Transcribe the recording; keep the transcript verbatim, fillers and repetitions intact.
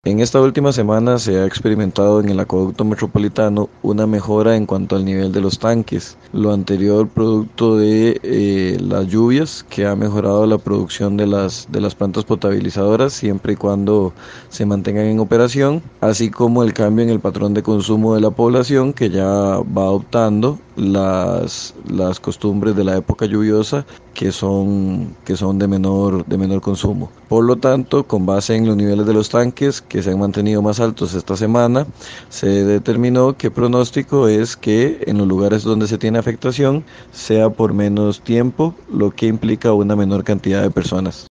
En esta última semana se ha experimentado en el acueducto metropolitano una mejora en cuanto al nivel de los tanques, lo anterior producto de eh, las lluvias que ha mejorado la producción de las, de las plantas potabilizadoras siempre y cuando se mantengan en operación, así como el cambio en el patrón de consumo de la población que ya va adoptando las, las costumbres de la época lluviosa que son, que son de menor, de menor consumo. Por lo tanto, con base en los niveles de los tanques que se han mantenido más altos esta semana, se determinó que pronóstico es que en los lugares donde se tiene afectación sea por menos tiempo, lo que implica una menor cantidad de personas.